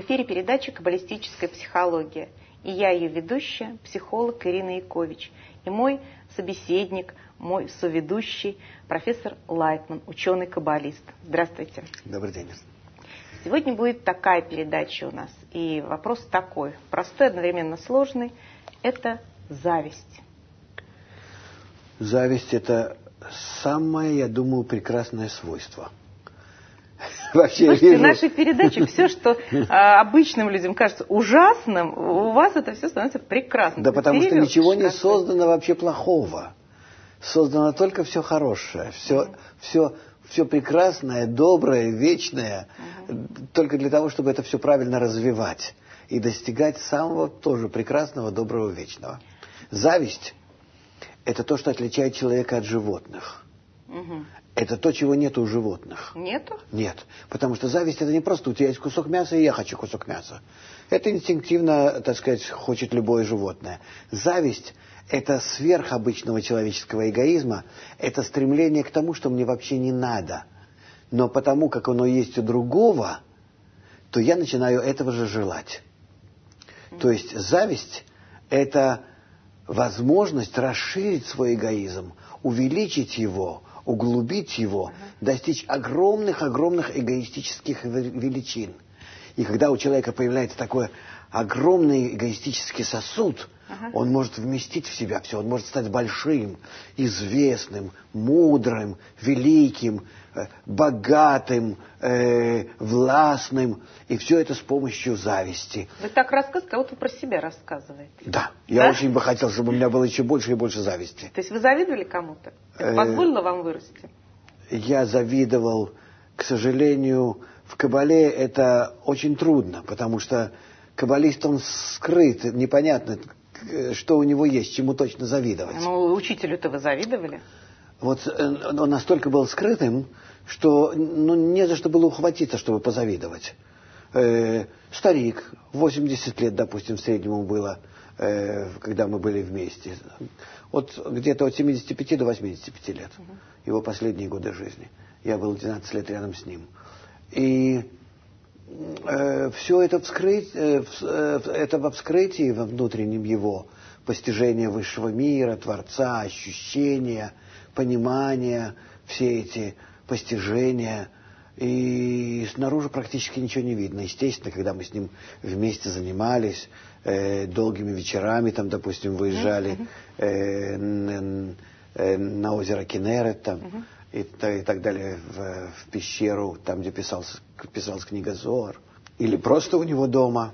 эфире передача «Каббалистическая психология». И я ее ведущая, психолог Ирина Якович. И мой собеседник, мой соведущий, профессор Лайтман, ученый-каббалист. Здравствуйте. Добрый день. Сегодня будет такая передача у нас. И вопрос такой, простой, одновременно сложный. Это зависть. Зависть – это самое, я думаю, прекрасное свойство. Вообще, слушайте, в нашей передаче все, что обычным людям кажется ужасным, у вас это все становится прекрасным. Да потому что ничего не создано вообще плохого. Создано только все хорошее, все прекрасное, доброе, вечное, только для того, чтобы это все правильно развивать и достигать самого тоже прекрасного, доброго, вечного. Зависть – это то, что отличает человека от животных. Это то, чего нет у животных. Нету? Нет. Потому что зависть – это не просто у тебя есть кусок мяса, и я хочу кусок мяса. Это инстинктивно, так сказать, хочет любое животное. Зависть – это сверх обычного человеческого эгоизма, это стремление к тому, что мне вообще не надо. Но потому, как оно есть у другого, то я начинаю этого же желать. То есть зависть – это возможность расширить свой эгоизм, увеличить его, углубить его, достичь огромных эгоистических величин. И когда у человека появляется такой огромный эгоистический сосуд, он может вместить в себя все, он может стать большим, известным, мудрым, великим, богатым, властным. И все это с помощью зависти. Вы так рассказываете, как будто про себя рассказываете. Да, я очень бы хотел, чтобы у меня было еще больше и больше зависти. То есть вы завидовали кому-то? Это позволило вам вырасти? Я завидовал, к сожалению, в Каббале это очень трудно, потому что каббалист, он скрыт, непонятно, что у него есть, чему точно завидовать. Ну, учителю-то вы завидовали? Вот он настолько был скрытым, что не за что было ухватиться, чтобы позавидовать. Старик, 80 лет, допустим, в среднем ему было, когда мы были вместе. Вот где-то от 75 до 85 лет. Его последние годы жизни. Я был 12 лет рядом с ним. И все это во вскрытии, во внутреннем его, постижение высшего мира, Творца, ощущения, понимания, все эти постижения. И снаружи практически ничего не видно. Естественно, когда мы с ним вместе занимались, долгими вечерами, там, допустим, выезжали на озеро Кенерет, там, и так далее, в пещеру, там, где писалась книга Зоар, или просто у него дома,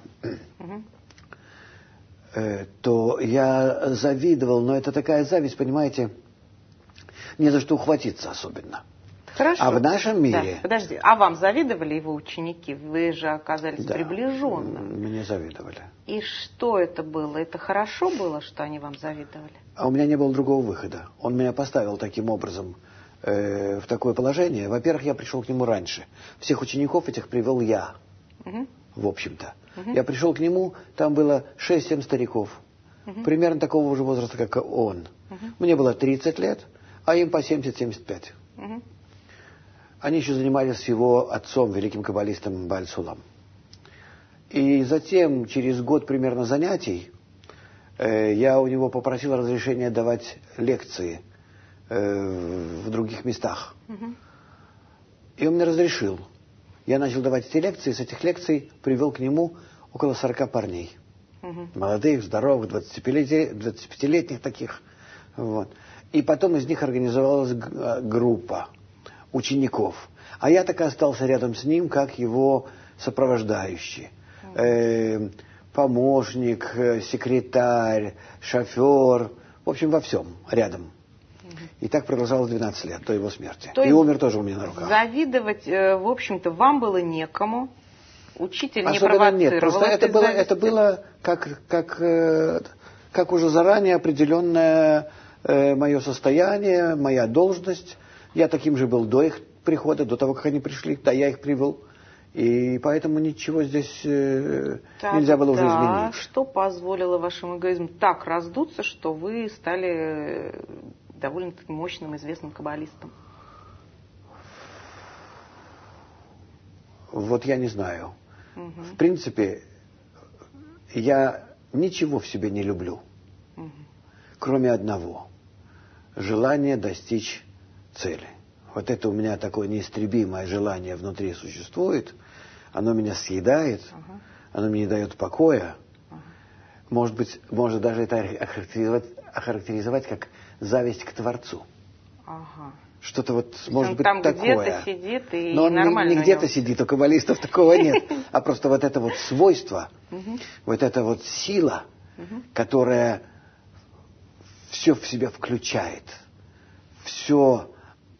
то я завидовал, но это такая зависть, понимаете, не за что ухватиться особенно. Хорошо. А в нашем мире... Да, подожди, а вам завидовали его ученики? Вы же оказались приближенным. Мне завидовали. И что это было? Это хорошо было, что они вам завидовали? А у меня не было другого выхода. Он меня поставил таким образом в такое положение. Во-первых, я пришел к нему раньше. Всех учеников этих привел я, в общем-то. Я пришел к нему, там было 6-7 стариков. Примерно такого же возраста, как он. Мне было 30 лет, а им по 70-75. Они еще занимались с его отцом, великим каббалистом Бааль Сулам. И затем, через год примерно занятий, я у него попросил разрешения давать лекции в других местах. И он мне разрешил. Я начал давать эти лекции, с этих лекций привел к нему около 40 парней. Молодых, здоровых, 25-летних таких. Вот. И потом из них организовалась группа учеников. А я так и остался рядом с ним, как его сопровождающий. Помощник, секретарь, шофер. В общем, во всем рядом. И так продолжалось 12 лет до его смерти. И умер тоже у меня на руках. Завидовать, в общем-то, вам было некому. Учитель не особенно провоцировал. Нет, просто это было как уже заранее определенное мое состояние, моя должность. Я таким же был до их прихода, до того, как они пришли. Да, я их привел. И поэтому ничего здесь нельзя было уже изменить. Что позволило вашему эгоизму так раздуться, что вы стали довольно-таки мощным, известным каббалистом? Вот я не знаю. В принципе, я ничего в себе не люблю, кроме одного – желания достичь цели. Вот это у меня такое неистребимое желание внутри существует, оно меня съедает, оно мне не дает покоя. Может быть, можно даже это охарактеризовать как зависть к Творцу. Что-то вот, может быть, там такое. Где-то сидит и но он нормально. Не где-то сидит, у каббалистов такого нет. А просто вот это вот свойство, вот эта вот сила, которая все в себя включает, все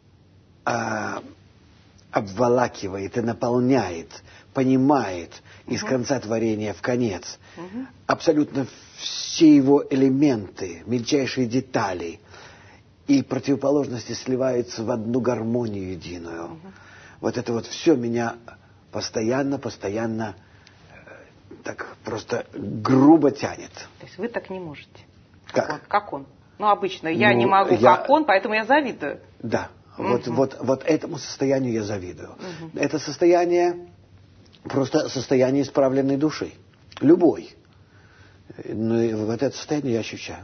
обволакивает и наполняет, понимает из конца творения в конец. Абсолютно все его элементы, мельчайшие детали и противоположности сливаются в одну гармонию единую. Вот это вот все меня постоянно так просто грубо тянет. То есть вы так не можете? Как он? Ну, обычно я не могу, как он, поэтому я завидую. Да. Вот этому состоянию я завидую. Это состояние, просто состояние исправленной души. Любой. Но вот это состояние я ощущаю.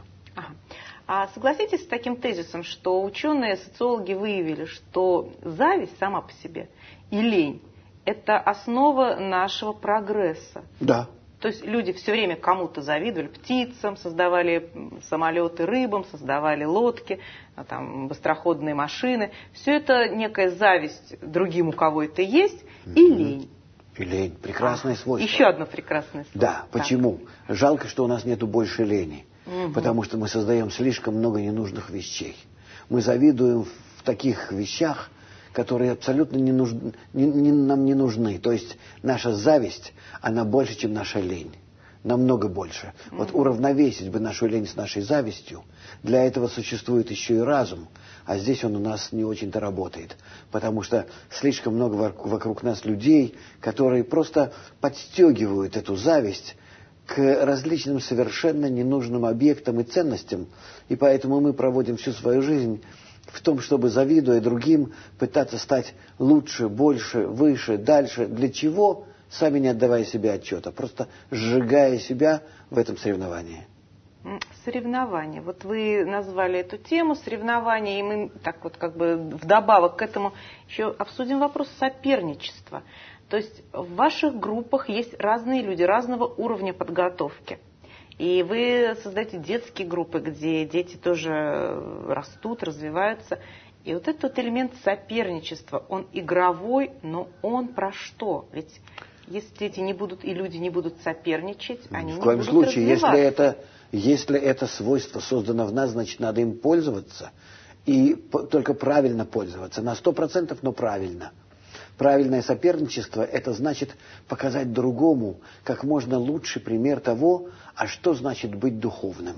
А согласитесь с таким тезисом, что ученые, социологи выявили, что зависть сама по себе и лень – это основа нашего прогресса. Да. То есть люди все время кому-то завидовали, птицам, создавали самолеты, рыбам, создавали лодки, там, быстроходные машины. Все это некая зависть другим, у кого это есть, и лень. И лень. Прекрасное свойство. Еще одно прекрасное свойство. Да. Почему? Жалко, что у нас нету больше лени. Потому что мы создаем слишком много ненужных вещей. Мы завидуем в таких вещах, которые абсолютно нам не нужны. То есть наша зависть, она больше, чем наша лень. Намного больше. Вот уравновесить бы нашу лень с нашей завистью, для этого существует еще и разум. А здесь он у нас не очень-то работает. Потому что слишком много вокруг нас людей, которые просто подстегивают эту зависть к различным совершенно ненужным объектам и ценностям. И поэтому мы проводим всю свою жизнь в том, чтобы, завидуя другим, пытаться стать лучше, больше, выше, дальше. Для чего? Сами не отдавая себе отчета, просто сжигая себя в этом соревновании. Соревнования. Вот вы назвали эту тему соревнования, и мы так вот как бы вдобавок к этому еще обсудим вопрос соперничества. То есть в ваших группах есть разные люди, разного уровня подготовки. И вы создаете детские группы, где дети тоже растут, развиваются. И вот этот элемент соперничества, он игровой, но он про что? Ведь если дети не будут и люди не будут соперничать, они не будут развиваться. В коем случае, если это свойство создано в нас, значит, надо им пользоваться. И только правильно пользоваться. На 100%, но правильно. Правильное соперничество – это значит показать другому как можно лучший пример того, а что значит быть духовным.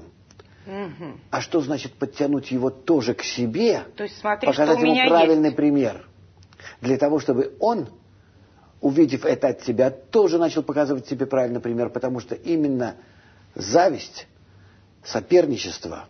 А что значит подтянуть его тоже к себе, то есть, смотри, показать что у меня ему правильный есть. Пример. Для того, чтобы он, увидев это от себя, тоже начал показывать себе правильный пример, потому что именно зависть, соперничество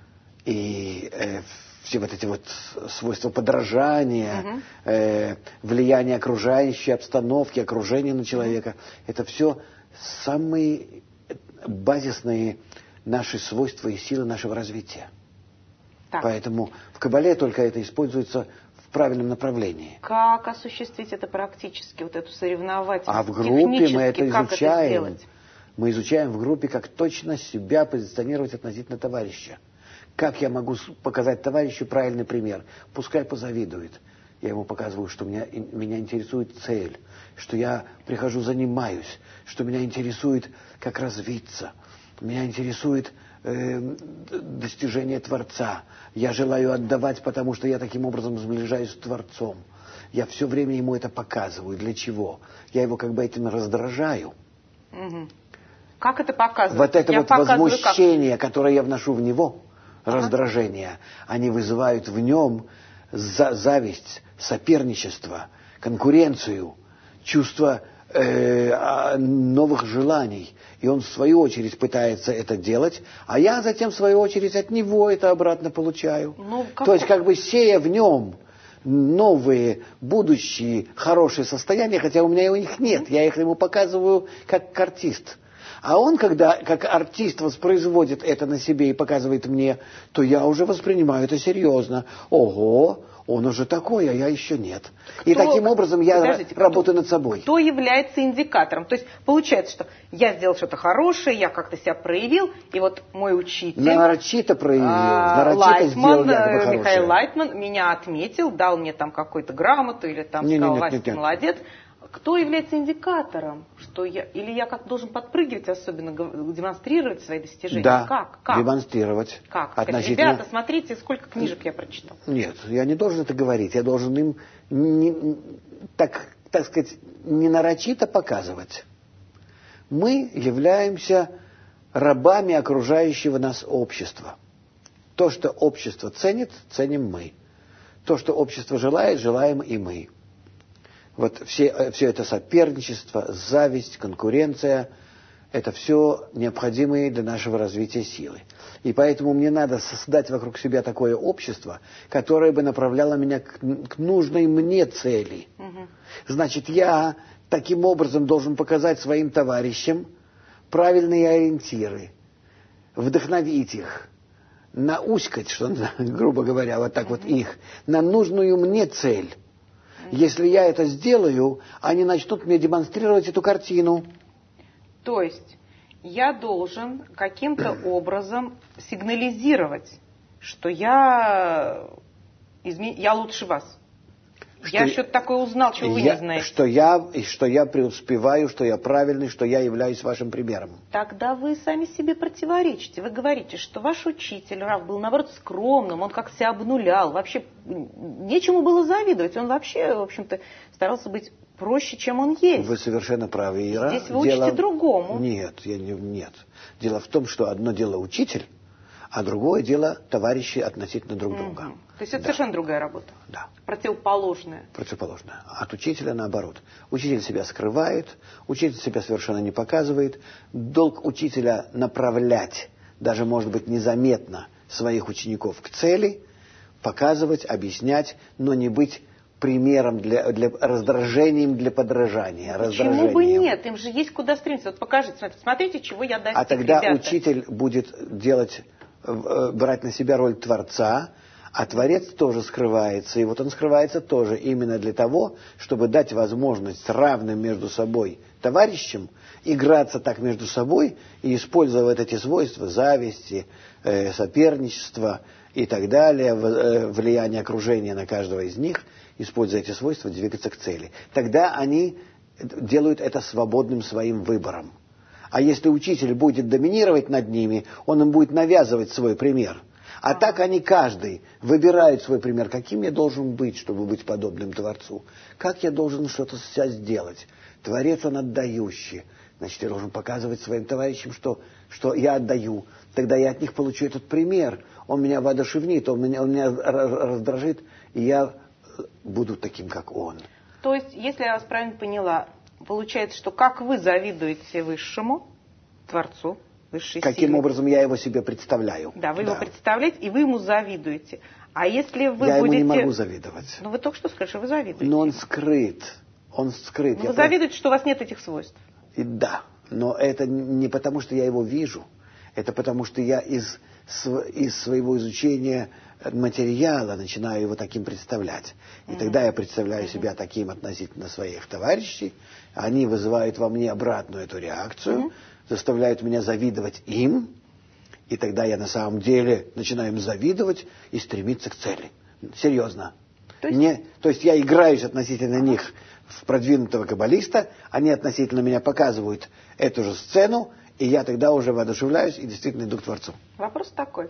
и все вот эти вот свойства подражания, влияние окружающей обстановки, окружения на человека, это все самые базисные наши свойства и силы нашего развития. Так. Поэтому в Кабале только это используется в правильном направлении. Как осуществить это практически, вот эту соревновательность? А в группе мы это изучаем. Это мы изучаем в группе, как точно себя позиционировать относительно товарища. Как я могу показать товарищу правильный пример? Пускай позавидует. Я ему показываю, что меня интересует цель, что я прихожу, занимаюсь, что меня интересует, как развиться. Меня интересует достижение Творца. Я желаю отдавать, потому что я таким образом сближаюсь с Творцом. Я все время ему это показываю. Для чего? Я его как бы этим раздражаю. Как это показывает? Вот это вот возмущение, которое я вношу в него, раздражение, они вызывают в нем зависть, соперничество, конкуренцию, чувство новых желаний. И он в свою очередь пытается это делать, а я затем в свою очередь от него это обратно получаю. То есть как бы сея в нем новые, будущие, хорошие состояния, хотя у меня их нет. Я их ему показываю как артист. А он, когда как артист воспроизводит это на себе и показывает мне, то я уже воспринимаю это серьезно. Ого, он уже такой, а я еще нет. И таким образом я работаю над собой. Кто является индикатором? То есть получается, что я сделал что-то хорошее, я как-то себя проявил, и вот мой учитель... Нарочито проявил, нарочито сделал якобы хорошее. Михаил Лайтман меня отметил, дал мне там какую-то грамоту, или там сказал, Вася, ты молодец. Кто является индикатором? Что я, или я как должен подпрыгивать, особенно демонстрировать свои достижения? Да, как? демонстрировать. Как? Относительно... Ребята, смотрите, сколько книжек я прочитал. Нет, я не должен это говорить. Я должен им, так сказать, не нарочито показывать. Мы являемся рабами окружающего нас общества. То, что общество ценит, ценим мы. То, что общество желает, желаем и мы. Вот все это соперничество, зависть, конкуренция, это все необходимые для нашего развития силы. И поэтому мне надо создать вокруг себя такое общество, которое бы направляло меня к нужной мне цели. Угу. Значит, я таким образом должен показать своим товарищам правильные ориентиры, вдохновить их, науськать, что, грубо говоря, вот так вот их, на нужную мне цель. Если я это сделаю, они начнут мне демонстрировать эту картину. То есть я должен каким-то образом сигнализировать, что я лучше вас. Я что-то такое узнал, чего вы не знаете. Что я преуспеваю, что я правильный, что я являюсь вашим примером. Тогда вы сами себе противоречите. Вы говорите, что ваш учитель Рав был, наоборот, скромным, он как себя обнулял, вообще нечему было завидовать. Он вообще, в общем-то, старался быть проще, чем он есть. Вы совершенно правы, Ира. Здесь вы учите другому. Нет. Дело в том, что одно дело учитель, а другое дело товарищи относительно друг друга. То есть это совершенно другая работа? Да. Противоположная? Противоположная. От учителя наоборот. Учитель себя скрывает, учитель себя совершенно не показывает. Долг учителя направлять, даже может быть незаметно, своих учеников к цели, показывать, объяснять, но не быть примером для раздражением для подражания. Почему бы нет? Им же есть куда стремиться. Вот покажите, смотрите, чего я достиг, а тогда ребята. Учитель будет брать на себя роль Творца, а Творец тоже скрывается. И вот он скрывается тоже именно для того, чтобы дать возможность равным между собой товарищам играться так между собой и используя вот эти свойства зависти, соперничества и так далее, влияние окружения на каждого из них, используя эти свойства, двигаться к цели. Тогда они делают это свободным своим выбором. А если учитель будет доминировать над ними, он им будет навязывать свой пример. А так они каждый выбирает свой пример. Каким я должен быть, чтобы быть подобным Творцу? Как я должен что-то сейчас сделать? Творец, он отдающий. Значит, я должен показывать своим товарищам, что я отдаю. Тогда я от них получу этот пример. Он меня воодушевит, он меня раздражит, и я буду таким, как он. То есть, если я вас правильно поняла, получается, что как вы завидуете высшему Творцу, высшей силе. Каким образом я его себе представляю. Да, вы его представляете, и вы ему завидуете. А если вы я будете... ему не могу завидовать. Ну, вы только что сказали, что вы завидуете. Но он скрыт. Он скрыт. Но вы завидуете, что у вас нет этих свойств. Да, но это не потому, что я его вижу. Это потому, что я из своего изучения материала начинаю его таким представлять. И тогда я представляю себя таким относительно своих товарищей. Они вызывают во мне обратную эту реакцию, заставляют меня завидовать им. И тогда я на самом деле начинаю им завидовать и стремиться к цели. Серьезно. То есть я играюсь относительно них в продвинутого каббалиста, они относительно меня показывают эту же сцену, и я тогда уже воодушевляюсь и действительно иду к Творцу. Вопрос такой.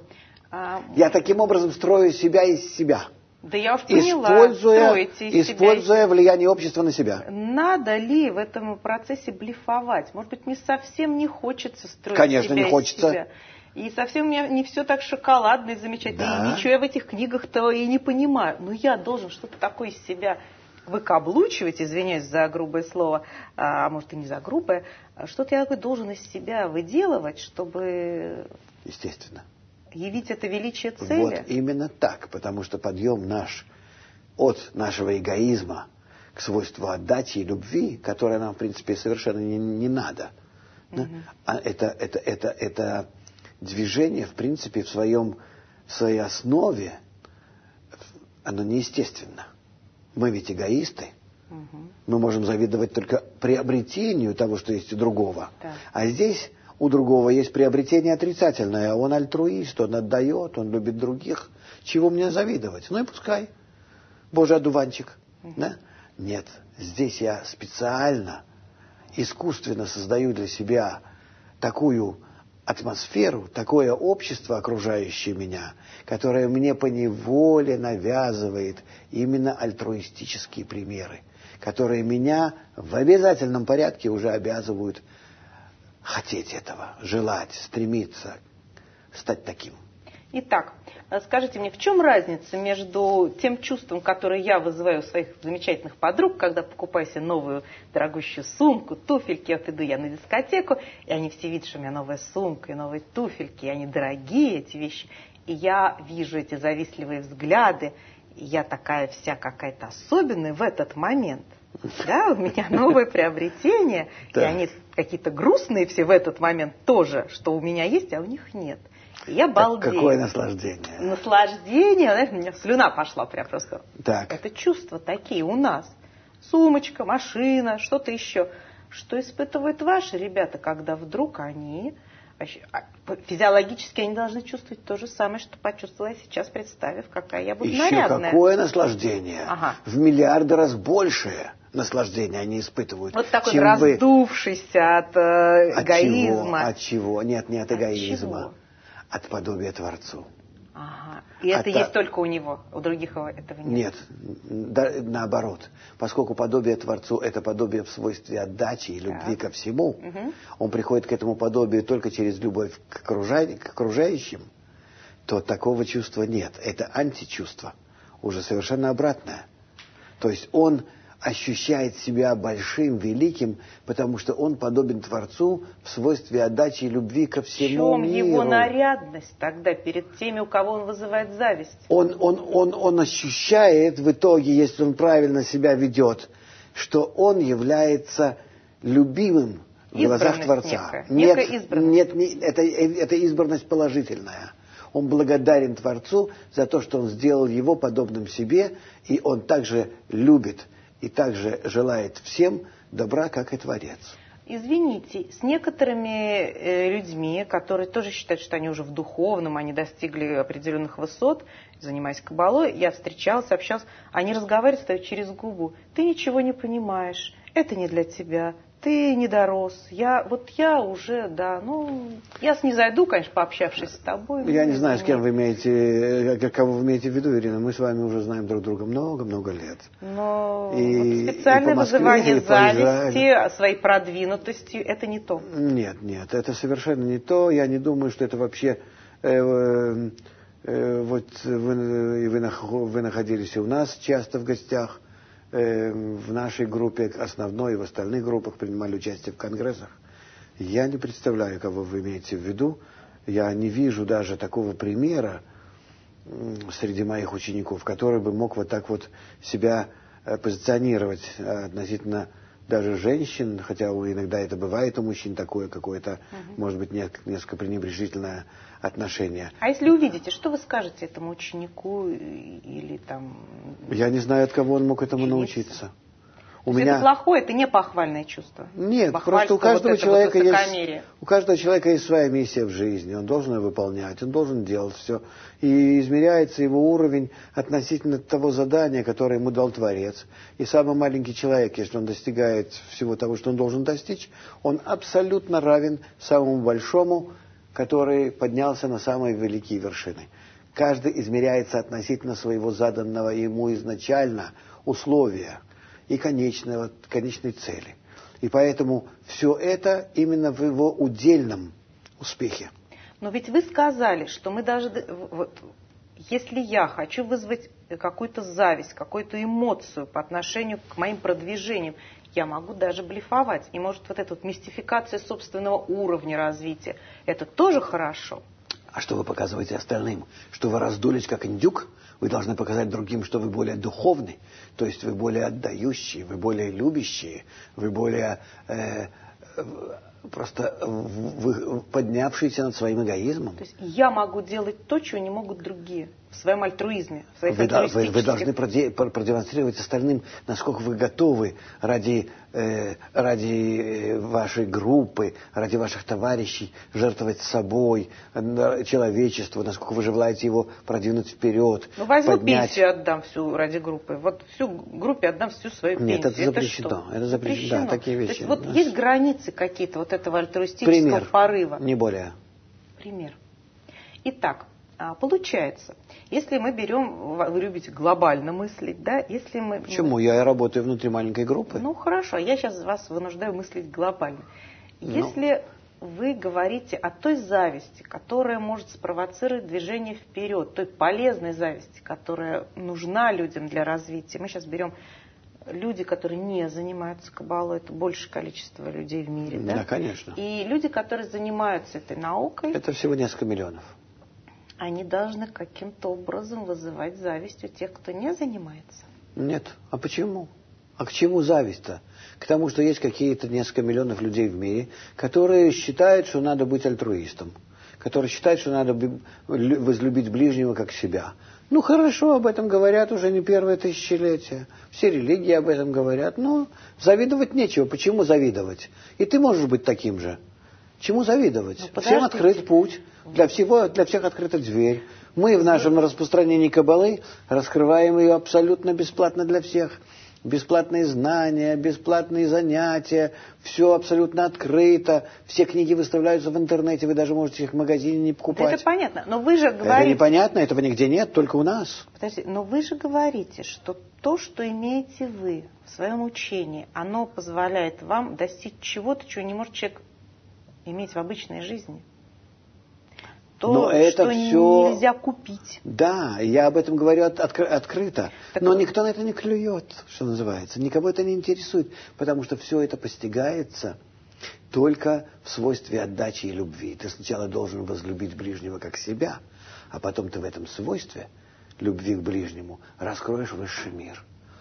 Я таким образом строю себя из себя. Да я уж поняла, используя влияние общества на себя. Надо ли в этом процессе блефовать? Может быть, мне совсем не хочется строить Конечно, себя не хочется. из себя. И совсем мне не все так шоколадно и замечательно. Да. И ничего я в этих книгах-то и не понимаю. Но я должен что-то такое из себя выкаблучивать, извиняюсь за грубое слово, а может и не за грубое, что-то я должен из себя выделывать, чтобы... Естественно. Явить это величие цели? Вот именно так, потому что подъем наш от нашего эгоизма к свойству отдачи и любви, которое нам, в принципе, совершенно не надо. Да? А это движение, в принципе, в своей основе, оно неестественно. Мы ведь эгоисты. Мы можем завидовать только приобретению того, что есть у другого. Да. А здесь у другого есть приобретение отрицательное. Он альтруист, он отдает, он любит других. Чего мне завидовать? Ну и пускай. Божий одуванчик. Да? Нет, здесь я специально, искусственно создаю для себя такую атмосферу, такое общество, окружающее меня, которое мне поневоле навязывает именно альтруистические примеры, которые меня в обязательном порядке уже обязывают хотеть этого, желать, стремиться стать таким. Итак, скажите мне, в чем разница между тем чувством, которое я вызываю у своих замечательных подруг, когда покупаю себе новую дорогущую сумку, туфельки, вот иду я на дискотеку, и они все видят, что у меня новая сумка и новые туфельки, и они дорогие, эти вещи, и я вижу эти завистливые взгляды, и я такая вся какая-то особенная в этот момент. Да, у меня новое приобретение, и они какие-то грустные все в этот момент тоже, что у меня есть, а у них нет. Я балдею. Какое наслаждение. Наслаждение, знаешь, у меня слюна пошла прям просто. Так. Это чувства такие у нас. Сумочка, машина, что-то еще. Что испытывают ваши ребята, когда вдруг они... Физиологически они должны чувствовать то же самое, что почувствовала я сейчас, представив, какая я буду еще нарядная. Какое наслаждение. Ага. В миллиарды раз большее наслаждение они испытывают. Вот такой раздувшийся от эгоизма. От чего? Нет, не от эгоизма. Чего? От подобия Творцу. Ага. И это есть только у него, у других этого нет? Нет, наоборот. Поскольку подобие Творцу – это подобие в свойстве отдачи и любви ко всему, он приходит к этому подобию только через любовь к окружающим, то такого чувства нет. Это античувство, уже совершенно обратное. То есть он ощущает себя большим, великим, потому что он подобен Творцу в свойстве отдачи и любви ко всему миру. В чем его нарядность тогда перед теми, у кого он вызывает зависть? Он ощущает в итоге, если он правильно себя ведет, что он является любимым в глазах Творца. Некая избранность. Нет, это избранность положительная. Он благодарен Творцу за то, что он сделал его подобным себе, и он также любит и также желает всем добра, как и Творец. Извините, с некоторыми людьми, которые тоже считают, что они уже в духовном, они достигли определенных высот, занимаясь кабалой, я встречалась, общалась, они разговаривают с тобой через губу. Ты ничего не понимаешь, это не для тебя, ты не дорос. Я уже, да, я снизойду, конечно, пообщавшись с тобой. Я не знаю, с кем вы имеете, кого вы имеете в виду, Ирина. Мы с вами уже знаем друг друга много-много лет. Но специальное вызывание зависти, своей продвинутости, это не то. Нет, это совершенно не то. Я не думаю, что это вообще... вы находились и у нас часто в гостях. В нашей группе основной и в остальных группах принимали участие в конгрессах. Я не представляю, кого вы имеете в виду. Я не вижу даже такого примера среди моих учеников, который бы мог вот так вот себя позиционировать относительно даже женщин, хотя иногда это бывает у мужчин такое какое-то, может быть, несколько пренебрежительное отношение. А если увидите, что вы скажете этому ученику или там... Я не знаю, от кого он мог этому научиться. Это плохое, это не похвальное чувство? Нет, просто у каждого человека есть своя миссия в жизни, он должен ее выполнять, он должен делать все. И измеряется его уровень относительно того задания, которое ему дал Творец. И самый маленький человек, если он достигает всего того, что он должен достичь, он абсолютно равен самому большому, который поднялся на самые великие вершины. Каждый измеряется относительно своего заданного ему изначально условия и конечной цели. И поэтому все это именно в его удельном успехе. Но ведь вы сказали, что мы даже... Если я хочу вызвать какую-то зависть, какую-то эмоцию по отношению к моим продвижениям, я могу даже блефовать. И может вот эта вот мистификация собственного уровня развития, это тоже хорошо? А что вы показываете остальным? Что вы раздулись, как индюк? Вы должны показать другим, что вы более духовны, то есть вы более отдающие, вы более любящие, вы более просто вы поднявшиеся над своим эгоизмом. То есть я могу делать то, чего не могут другие в своем альтруизме, в своих Вы альтруистических... должны продемонстрировать остальным, насколько вы готовы ради вашей группы, ради ваших товарищей жертвовать собой, человечеству, насколько вы желаете его продвинуть вперед. Ну, возьму поднять. пенсию, отдам всю ради группы. Вот всю группе отдам всю свою пенсию. Нет, это запрещено. Это запрещено. Да, такие вещи. То есть вот есть границы какие-то вот этого альтруистического пример, порыва. Не более. Пример. Итак, получается, если мы берем, вы любите глобально мыслить, да, если мы... Почему? Я работаю внутри маленькой группы. Ну, хорошо, я сейчас вас вынуждаю мыслить глобально. Если вы говорите о той зависти, которая может спровоцировать движение вперед, той полезной зависти, которая нужна людям для развития. Мы сейчас берем люди, которые не занимаются каббалой, это большее количество людей в мире. Да, конечно. И люди, которые занимаются этой наукой. Это всего несколько миллионов. Они должны каким-то образом вызывать зависть у тех, кто не занимается. Нет. А почему? А к чему зависть-то? К тому, что есть какие-то несколько миллионов людей в мире, которые считают, что надо быть альтруистом, которые считают, что надо возлюбить ближнего как себя. Ну, хорошо, об этом говорят уже не первое тысячелетие. Все религии об этом говорят. Ну, завидовать нечего. Почему завидовать? И ты можешь быть таким же. Чему завидовать? Всем открыт путь. Для всех открыта дверь. Мы в нашем распространении каббалы раскрываем ее абсолютно бесплатно для всех. Бесплатные знания, бесплатные занятия, все абсолютно открыто, все книги выставляются в интернете, вы даже можете их в магазине не покупать. Да это понятно, но вы же говорите... Это непонятно, этого нигде нет, только у нас. Подождите, но вы же говорите, что то, что имеете вы в своем учении, оно позволяет вам достичь чего-то, чего не может человек иметь в обычной жизни. То, что все... нельзя купить. Да, я об этом говорю открыто. Так но никто на это не клюет, что называется. Никого это не интересует, потому что все это постигается только в свойстве отдачи и любви. Ты сначала должен возлюбить ближнего как себя, а потом ты в этом свойстве любви к ближнему раскроешь высший мир.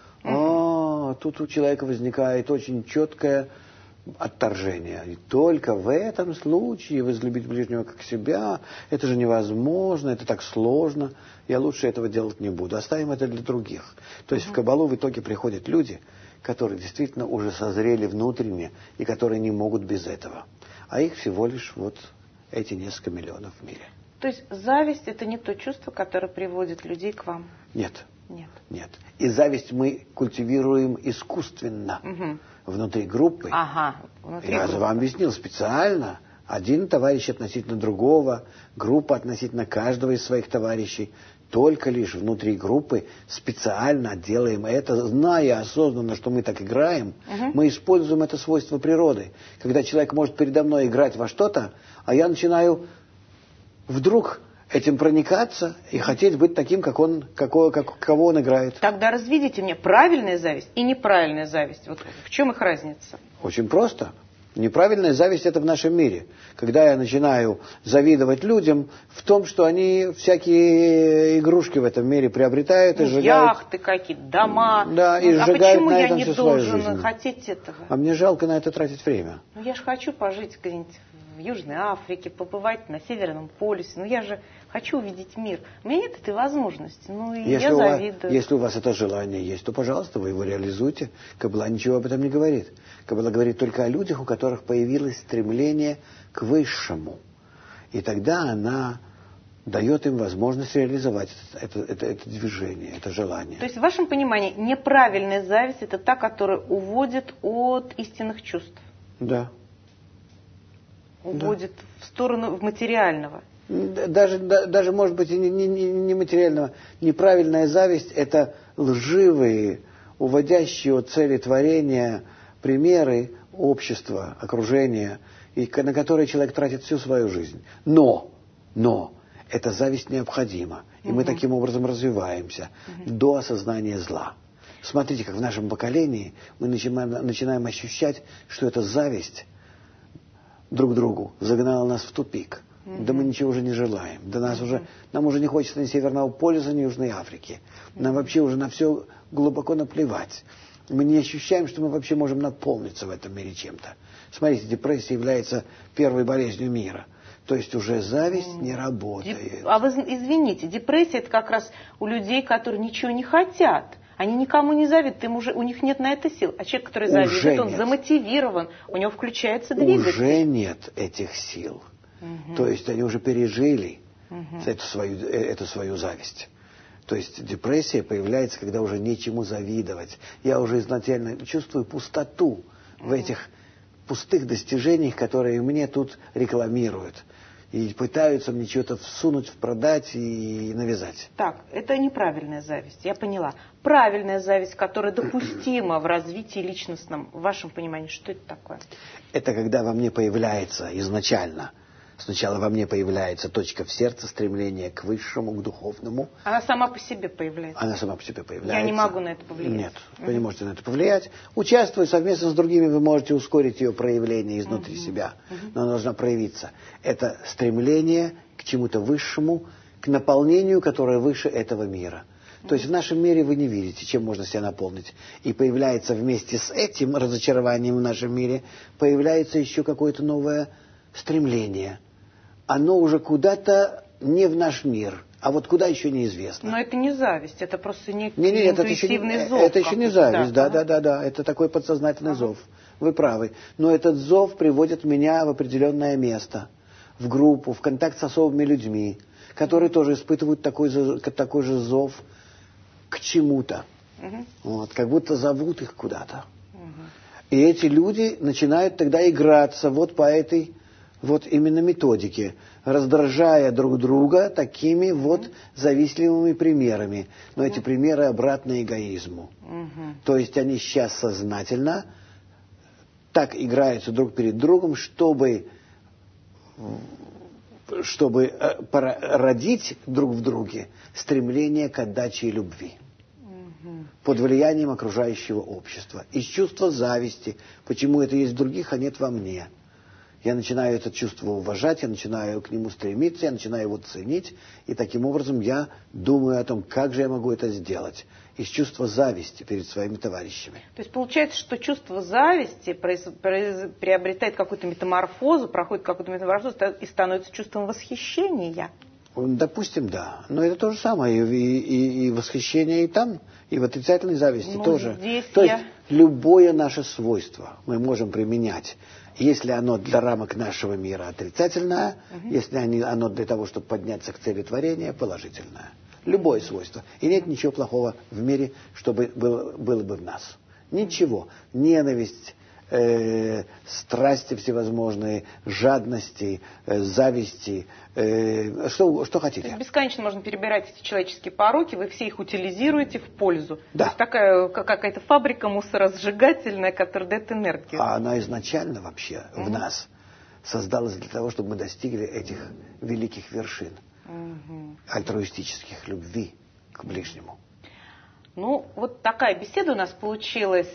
Тут у человека возникает очень четкое отторжение. И только в этом случае возлюбить ближнего как себя, это же невозможно, это так сложно, я лучше этого делать не буду. Оставим это для других. То есть в каббалу в итоге приходят люди, которые действительно уже созрели внутренне и которые не могут без этого. А их всего лишь вот эти несколько миллионов в мире. То есть зависть — это не то чувство, которое приводит людей к вам? Нет. Нет. И зависть мы культивируем искусственно. Внутри группы. Я же вам объяснил специально. Один товарищ относительно другого, группа относительно каждого из своих товарищей. Только лишь внутри группы специально делаем это, зная осознанно, что мы так играем, мы используем это свойство природы. Когда человек может передо мной играть во что-то, а я начинаю вдруг этим проникаться и хотеть быть таким, кого он играет. Тогда разведите мне правильная зависть и неправильная зависть. Вот в чем их разница? Очень просто. Неправильная зависть — это в нашем мире. Когда я начинаю завидовать людям в том, что они всякие игрушки в этом мире приобретают и сжигают. Яхты какие-то, дома. Да, и сжигают почему на я этом не всю свою жизнь. должен хотеть этого? А мне жалко на это тратить время. Ну я же хочу пожить где-нибудь в Южной Африке, побывать на Северном полюсе. Ну я же хочу увидеть мир. У меня нет этой возможности. Ну и я завидую. Если у вас это желание есть, то, пожалуйста, вы его реализуйте. Каббала ничего об этом не говорит. Каббала говорит только о людях, у которых появилось стремление к высшему. И тогда она дает им возможность реализовать это движение, это желание. То есть в вашем понимании неправильная зависть — это та, которая уводит от истинных чувств? Да. Уводит в сторону материального? Даже может быть, и не материального. Неправильная зависть — это лживые, уводящие от цели творения примеры общества, окружения, и на которые человек тратит всю свою жизнь. Но эта зависть необходима, и мы таким образом развиваемся до осознания зла. Смотрите, как в нашем поколении мы начинаем ощущать, что эта зависть друг к другу загнала нас в тупик. Да мы ничего уже не желаем. Да нам уже не хочется ни Северного полюса, ни Южной Африки. Нам вообще уже на все глубоко наплевать. Мы не ощущаем, что мы вообще можем наполниться в этом мире чем-то. Смотрите, депрессия является первой болезнью мира. То есть уже зависть не работает. А вы извините, депрессия это как раз у людей, которые ничего не хотят. Они никому не завидуют, у них нет на это сил. А человек, который завидует, он замотивирован, у него включается двигатель. Уже нет этих сил. То есть они уже пережили эту свою зависть. То есть депрессия появляется, когда уже нечему завидовать. Я уже изначально чувствую пустоту в этих пустых достижениях, которые мне тут рекламируют. И пытаются мне что-то всунуть, продать и навязать. Так, это неправильная зависть, я поняла. Правильная зависть, которая допустима в развитии личностном, в вашем понимании, что это такое? Это когда во мне появляется изначально, сначала во мне появляется точка в сердце, стремление к высшему, к духовному. Она сама по себе появляется? Она сама по себе появляется. Я не могу на это повлиять? Нет, вы не можете на это повлиять. Участвуя совместно с другими, вы можете ускорить ее проявление изнутри себя. Но она должна проявиться. Это стремление к чему-то высшему, к наполнению, которое выше этого мира. То есть в нашем мире вы не видите, чем можно себя наполнить. И появляется вместе с этим разочарованием в нашем мире, появляется еще какое-то новое стремление. Оно уже куда-то не в наш мир, а вот куда еще неизвестно. Но это не зависть, это просто некий интуитивный зов. Это еще не зависть, да. Это такой подсознательный зов. Вы правы. Но этот зов приводит меня в определенное место, в группу, в контакт с особыми людьми, которые тоже испытывают такой же зов к чему-то. Вот, как будто зовут их куда-то. И эти люди начинают тогда играться вот по этой вот именно методике, раздражая друг друга такими вот завистливыми примерами. Но эти примеры обратны эгоизму. То есть они сейчас сознательно так играются друг перед другом, чтобы родить друг в друге стремление к отдаче и любви. Под влиянием окружающего общества. Из чувства зависти. Почему это есть в других, а нет во мне. Я начинаю это чувство уважать, я начинаю к нему стремиться, я начинаю его ценить, и таким образом я думаю о том, как же я могу это сделать. Из чувства зависти перед своими товарищами. То есть получается, что чувство зависти приобретает какую-то метаморфозу, проходит какую-то метаморфозу и становится чувством восхищения. Допустим, да. Но это то же самое. И восхищение и там, и в отрицательной зависти тоже. То есть любое наше свойство мы можем применять. Если оно для рамок нашего мира отрицательное, если оно для того, чтобы подняться к цели творения, положительное. Любое свойство. И нет ничего плохого в мире, чтобы было бы в нас. Ничего. Ненависть, страсти всевозможные, жадности, зависти, что хотите. То есть бесконечно можно перебирать эти человеческие пороки, вы все их утилизируете в пользу. Да. То есть такая какая-то фабрика мусоросжигательная, которая дает энергию. А она изначально вообще в нас создалась для того, чтобы мы достигли этих великих вершин. Альтруистических, любви к ближнему. Ну, вот такая беседа у нас получилась.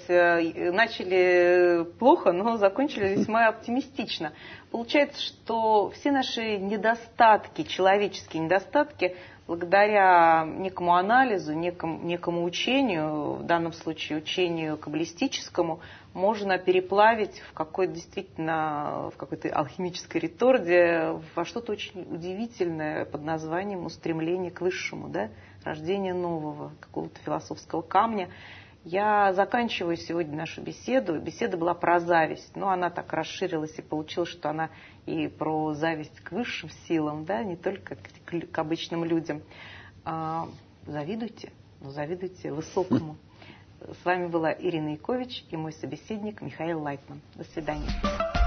Начали плохо, но закончили весьма оптимистично. Получается, что все наши недостатки, человеческие недостатки, благодаря некому анализу, некому учению, в данном случае учению каббалистическому, можно переплавить в какой-то алхимической реторде, во что-то очень удивительное под названием устремление к высшему, да? Рождение нового, какого-то философского камня. Я заканчиваю сегодня нашу беседу. Беседа была про зависть, но она так расширилась и получилось, что она и про зависть к высшим силам, да, не только к обычным людям. Завидуйте, но завидуйте высокому. С вами была Ирина Якович и мой собеседник Михаил Лайтман. До свидания.